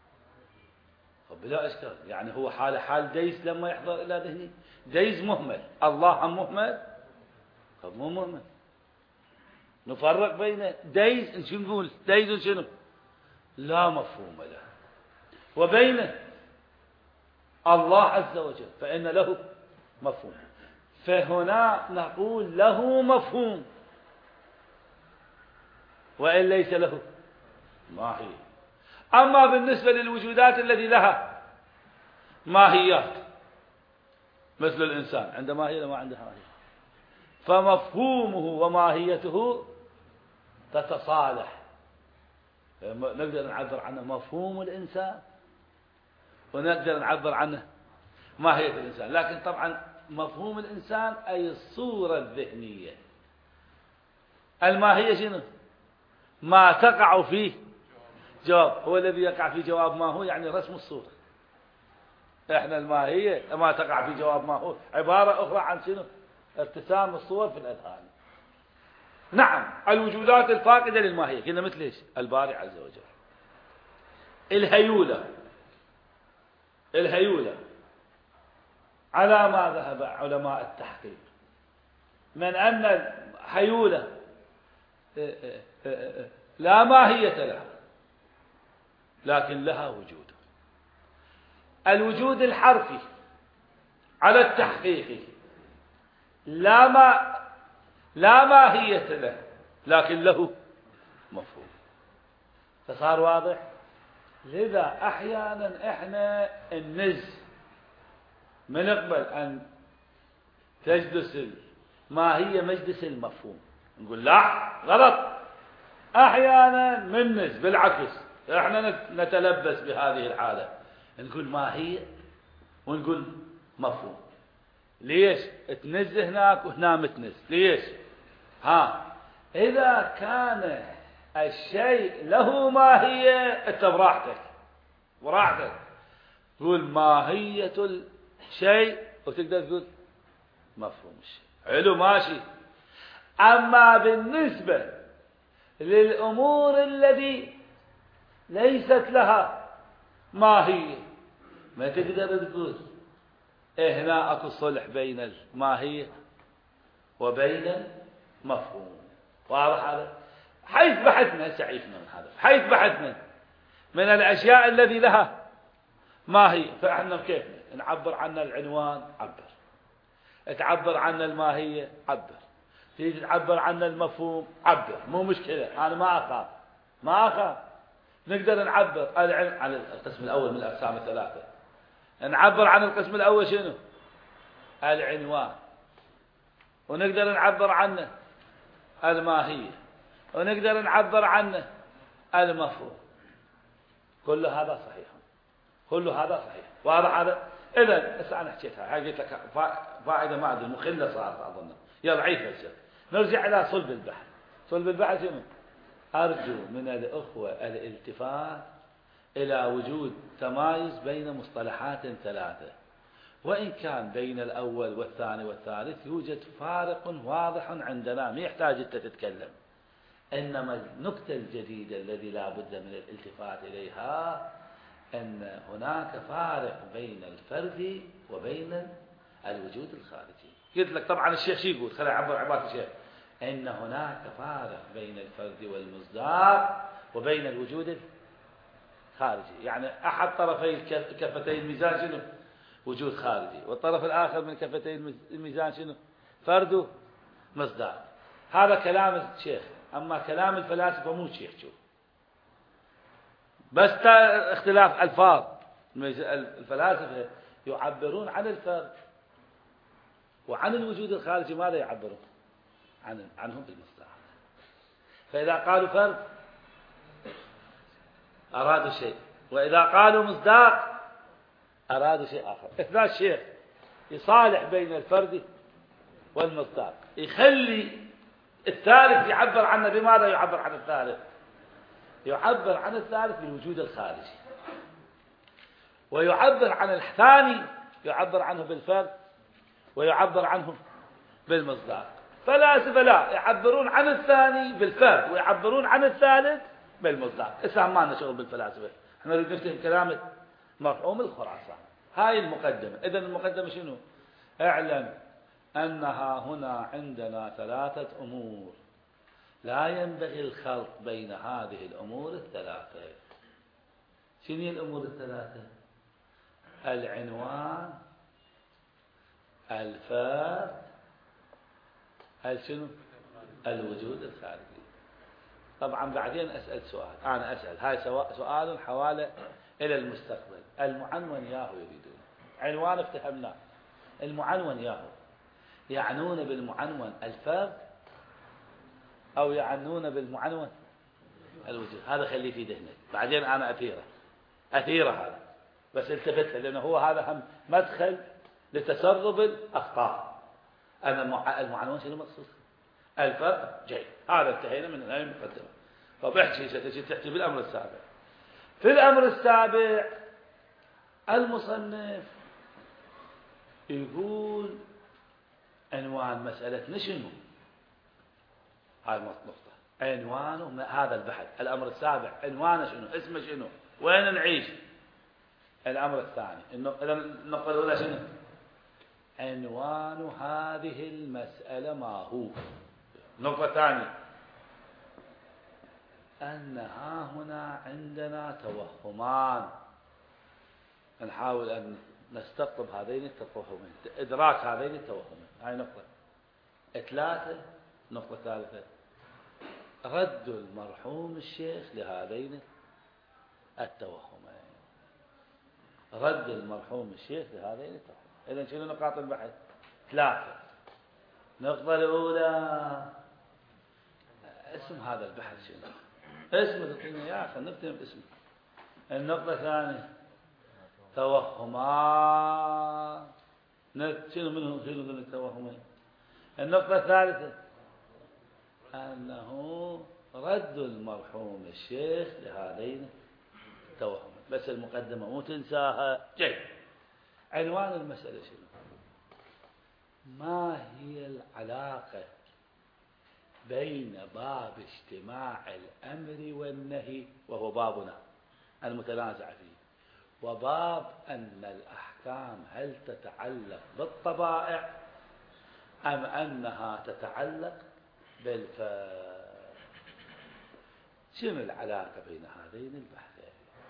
بلا إشكال، يعني هو حال ديس لما يحضر إلى ذهني، ديس مهمل، الله هم مهمل؟ مو مهمل. نفرق بين ديس شو نقول ديس شنو لا مفهوم له، وبين الله عز وجل فإن له مفهوم. فهنا نقول له مفهوم وإن ليس له ماهية. أما بالنسبة للوجودات التي لها ماهيات مثل الإنسان عنده ماهية ما عنده ماهية، فمفهومه وماهيته تتصالح. نقدر نعبر عنه مفهوم الإنسان ونقدر نعبر عنه ماهية الإنسان، لكن طبعا مفهوم الإنسان أي الصورة الذهنية. الماهية شنو؟ ما تقع فيه جواب، هو الذي يقع في جواب ما هو، يعني رسم الصورة. احنا الماهية ما تقع في جواب ما هو عبارة أخرى عن شنو؟ ارتسام الصور في الأذهان. نعم الوجودات الفاقدة للماهية كنا مثل ايش؟ الباري عز وجل. الهيولة على ما ذهب علماء التحقيق من أن الهيولة لا ماهية لها لكن لها وجود. الوجود الحرفي على التحقيق لا ماهية له لكن له مفهوم. فصار واضح. لذا أحيانا إحنا من قبل أن تجلس الماهية مجلس المفهوم نقول لا غلط. أحيانا بالعكس إحنا نتلبس بهذه الحالة، نقول ماهية ونقول مفهوم. ليش؟ تنز هناك وهنا متنز. ليش؟ إذا كان الشيء له ماهية أنت براحتك تقول ماهية الشيء وتقدر تقول مفهوم الشيء، حلو ماشي. أما بالنسبة للأمور التي ليست لها ماهية ما تقدر تقول هنا أكو صلح بين الماهية وبين المفهوم. واضح هذا؟ حيث بحثنا سعيفنا من هذا، حيث بحثنا من الأشياء التي لها ماهية فإحنا كيف نعبر عن العنوان عبر، تعبر عن الماهية عبر، تيجي تعبر عن المفهوم عبر، مو مشكلة. أنا ما أخاف نقدر نعبر عن القسم الأول من الأقسام الثلاثة. نعبر عن القسم الأول شنو؟ العنوان، ونقدر نعبر عنه الماهية، ونقدر نعبر عنه المفهوم. كل هذا صحيح. واضح هذا؟ إذا هسه أنا حكيتها، قلت لك فائدة ما أدري مخلة صارت أظن. يلا عيد هسه نرجع إلى صلب البحث. صلب البحث شنو؟ أرجو من الأخوة الالتفات إلى وجود تمايز بين مصطلحات ثلاثة، وإن كان بين الأول والثاني والثالث يوجد فارق واضح عندنا ما يحتاج أنت تتكلم. إنما النكتة الجديدة الذي لا بد من الالتفات إليها أن هناك فارق بين الفرد وبين الوجود الخارجي. قلت لك طبعا الشيخ شو يقول؟ خليني أعبر عبارة الشيخ، إن هناك فارق بين الفرد والمصداق وبين الوجود الخارجي. يعني أحد طرفي كفتي الميزان شنو؟ وجود خارجي، والطرف الآخر من كفتي الميزان شنو؟ فرد مصداق. هذا كلام الشيخ، أما كلام الفلاسفة مو شيخ شوف، بس اختلاف ألفاظ. الفلاسفة يعبرون عن الفرد وعن الوجود الخارجي ماذا يعبرون؟ عنهم بالمصداق. فإذا قالوا فرد أرادوا شيء، وإذا قالوا مصداق أرادوا شيء آخر. إثبات الشيخ يصالح بين الفرد والمصداق، يخلي الثالث يعبر عنه. بماذا يعبر عن الثالث؟ يعبر عن الثالث بالوجود الخارجي، ويعبر عن الثاني يعبر عنه بالفرد، ويعبر عنه بالمصداق. فلاسفة لا يعبرون عن الثاني بالفرد، ويعبرون عن الثالث بالمصداق. إسلام ما لنا شغل بالفلاسفة، احنا نريد نفتهم كلام مرحوم الخراسان. هاي المقدمة. إذن المقدمة شنو؟ اعلم أنها هنا عندنا ثلاثة أمور لا ينبغي الخلط بين هذه الأمور الثلاثة. شنو هي الأمور الثلاثة؟ العنوان، الفرد، شنو؟ الوجود الخارجي. طبعا بعدين أسأل سؤال، أنا أسأل هاي سؤال حوالي إلى المستقبل. المعنون ياهو يريدون، عنوان افتهمناه، المعنون ياهو يعنون بالمعنون الفرد أو يعنون بالمعنون الوجود. هذا خليه في ذهنك، بعدين أنا أثيره هذا، بس التفت لأنه هو هذا هم مدخل لتسرب الأخطاء. أنا المعنون شنو مقصود؟ الفرد. جيد، هذا انتهينا من هذه المقدمة. طب احكي، ستجي تحكي بالأمر السابع. في الأمر السابع المصنف يقول عنوان مسألة شنو؟ هاي النقطة، عنوانه هذا البحث. الأمر السابع عنوانه شنو؟ اسمه شنو؟ وين نعيش؟ الأمر الثاني النقطة الأولى شنو؟ عنوان هذه المسألة ما هو؟ النقطة الثانية أنها هنا عندنا توهمان، نحاول أن نستقطب هذين التوهمين، إدراك هذين التوهمين. هاي نقطة. ثلاثة، نقطة ثالثة، رد المرحوم الشيخ لهذين التوهمين. رد المرحوم الشيخ لهذين التوهمين. إذن شنو نقاط البحث؟ ثلاثة. النقطة الأولى اسم هذا البحث شنو؟ اسمه تعطينا يا أخي نفتهم اسمه. النقطة الثانية توهمان، شنو منهم من التوهمين؟ النقطة الثالثة أنه رد المرحوم الشيخ لهذين التوهمين. بس المقدمة مو تنساها. جيد. عنوان المسألة شنو؟ ما هي العلاقة بين باب اجتماع الأمر والنهي، وهو بابنا المتنازع فيه، وباب أن الأحكام هل تتعلق بالطبائع أم أنها تتعلق بالفعل؟ شنو العلاقة بين هذين البحثين؟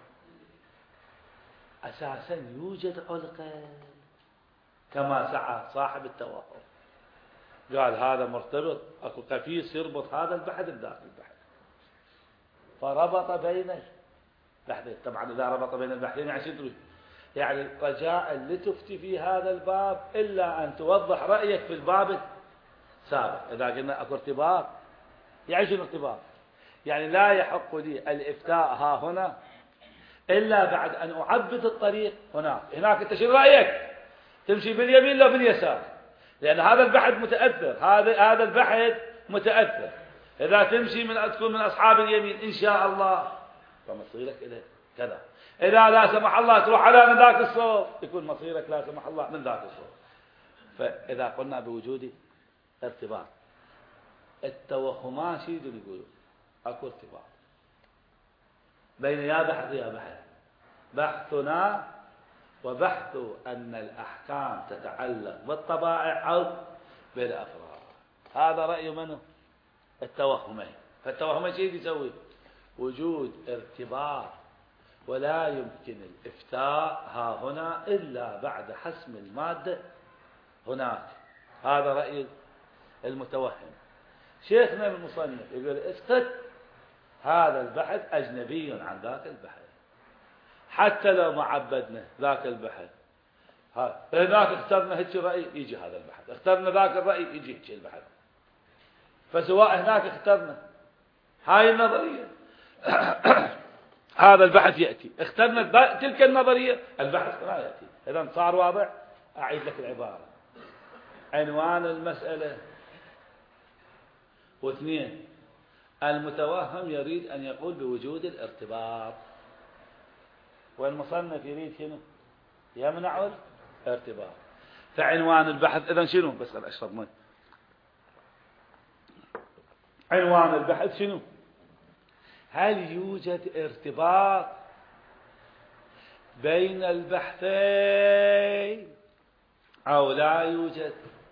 أساسا يوجد علقة كما سعى صاحب التوهم، قال هذا مرتبط، اكو قفيص يربط هذا البحث بذاك البحث، فربط بين البحثين. طبعا اذا ربط بين البحثين يعني شو تريد؟ يعني رجاء لتفتي في هذا الباب الا ان توضح رايك في الباب السابق. اذا قلنا اكو ارتباط يعني شنو ارتباط؟ يعني لا يحق لي الافتاء ها هنا الا بعد ان اعبد الطريق هناك انت شو رايك؟ تمشي باليمين لو باليسار، لأن هذا البحث متأثر، هذا البحث متأثر. إذا تمشي تكون من أصحاب اليمين إن شاء الله فمصيرك إليه كذا. إذا لا سمح الله تروح على من ذاك الصوب يكون مصيرك لا سمح الله من ذاك الصوب. فإذا قلنا بوجود ارتباط، التوهمان شو يقولوا؟ أكو ارتباط بين يا بحث يا بحث، بحثنا وبحث أن الأحكام تتعلق بالطبائع أو بالأفراد. هذا رأي منه التوهمين. فالتوهمين شيء يسوي؟ وجود ارتباط، ولا يمكن الإفتاء ها هنا إلا بعد حسم المادة هناك. هذا رأي المتوهم. شيخنا المصنف يقول اسقط هذا البحث أجنبي عن ذاك البحث، حتى لو ما عبدنا ذاك البحث هناك اخترنا هيك رأي يجي هذا البحث، اخترنا ذاك الرأي يجي هيك البحث. فسواء هناك اخترنا هاي النظرية هذا البحث يأتي، اخترنا تلك النظرية البحث لا يأتي. إذا صار واضح. أعيد لك العبارة. عنوان المسألة واثنين، المتوهم يريد أن يقول بوجود الارتباط، والمصنف يريد شنو؟ يمنع الارتباط. فعنوان البحث إذن شنو؟ بس أشرب ماء. عنوان البحث شنو؟ هل يوجد ارتباط بين البحثين أو لا يوجد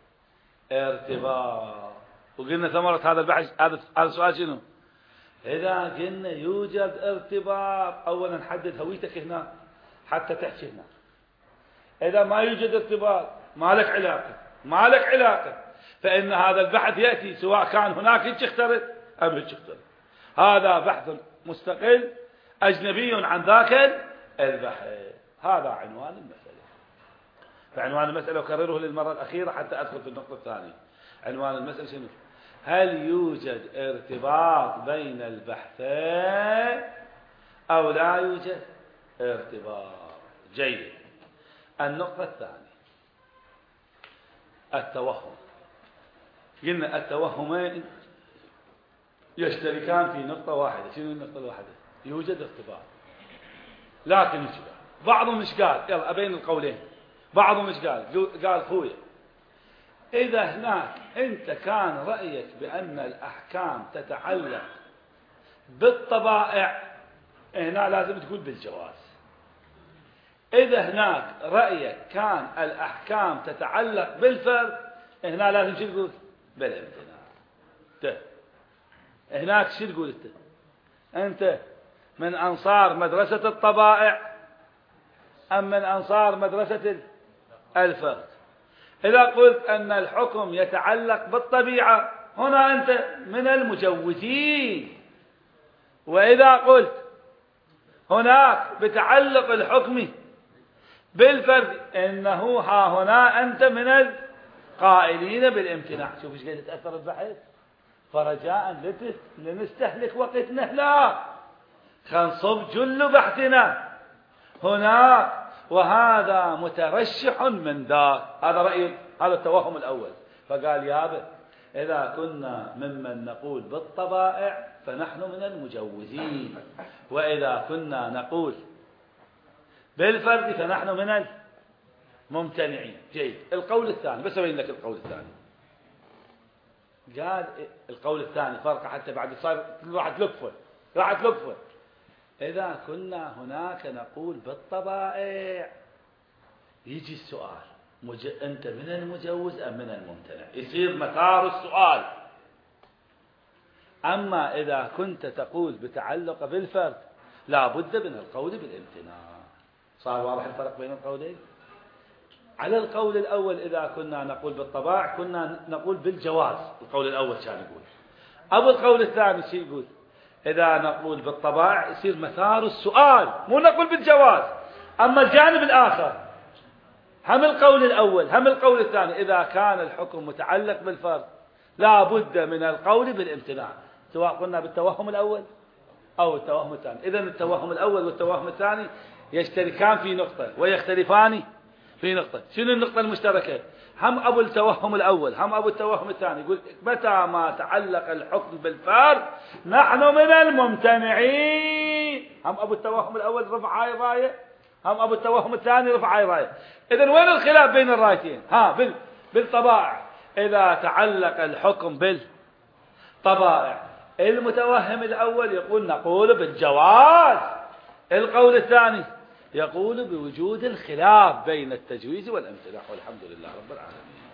ارتباط؟ وقلنا ثمرة هذا البحث، هذا السؤال شنو؟ إذا قلنا يوجد ارتباط، أولا نحدد هويتك هنا حتى تحكي هنا. إذا ما يوجد ارتباط ما لك علاقة، فإن هذا البحث يأتي سواء كان هناك هيك اختلط أم هيك اختلط. هذا بحث مستقل أجنبي عن ذاك البحث. هذا عنوان المسألة. فعنوان المسألة أكرره للمرة الأخيرة حتى أدخل في النقطة الثانية. عنوان المسألة شنو؟ هل يوجد ارتباط بين البحثين أو لا يوجد ارتباط؟ جيد. النقطة الثانية التوهم. قلنا التوهمين يشتركان في نقطة واحدة. شنو النقطة الواحدة؟ يوجد ارتباط. لكن بعضهم مش قال، يلا أبين القولين. بعضهم مش قال خويا إذا هناك أنت كان رأيك بأن الأحكام تتعلق بالطبائع، هنا لازم تقول بالجواز. إذا هناك رأيك كان الأحكام تتعلق بالفرد، هنا لازم شو تقول؟ بالامتناع. هناك شو تقول أنت من أنصار مدرسة الطبائع أم من أنصار مدرسة الفرد؟ إذا قلت أن الحكم يتعلق بالطبيعة، هنا أنت من المجوزين. وإذا قلت هناك بتعلق الحكم بالفرد، إنه ها هنا أنت من القائلين بالامتناع. شوف ايش قاعد يتأثر البحث. فرجاء لنستهلك وقتنا، لا خنصب جل بحثنا هناك، وهذا مترشح من ذاك. هذا رأي، هذا التوهم الأول. فقال يابا إذا كنا ممن نقول بالطبائع فنحن من المجوزين، وإذا كنا نقول بالفرد فنحن من الممتنعين. جيد. القول الثاني، بس أبين لك القول الثاني. قال القول الثاني فرق حتى بعد صار راح تلقفه. إذا كنا هناك نقول بالطبائع، يجي السؤال أنت من المجوز أم من الممتنع؟ يصير مثار السؤال. أما إذا كنت تقول بتعلق بالفرد لا بد من القول بالامتناع. صار واضح الفرق بين القولين؟ على القول الأول إذا كنا نقول بالطبائع كنا نقول بالجواز. القول الأول كان يقول. أبو القول الثاني شيء يقول إذا نقول بالطبائع يصير مثار السؤال، مو نقول بالجواز. أما الجانب الآخر هم القول الأول هم القول الثاني، إذا كان الحكم متعلق بالفرد لا بد من القول بالامتناع، سواء قلنا بالتوهم الأول أو التوهم الثاني. إذن التوهم الأول والتوهم الثاني يشتركان في نقطة ويختلفان في نقطة. شنو النقطة المشتركة؟ هم أبو التوهم الأول هم أبو التوهم الثاني يقول متى ما تعلق الحكم بالفرد نحن من الممتنعين. هم أبو التوهم الأول رفع هاي راية، هم أبو التوهم الثاني رفع هاي راية. إذن وين الخلاف بين الرايتين؟ بالطبائع. إذا تعلق الحكم بالطبائع المتوهم الأول يقول نقول بالجواز، القول الثاني يقول بوجود الخلاف بين التجويز والامتناع. والحمد لله رب العالمين.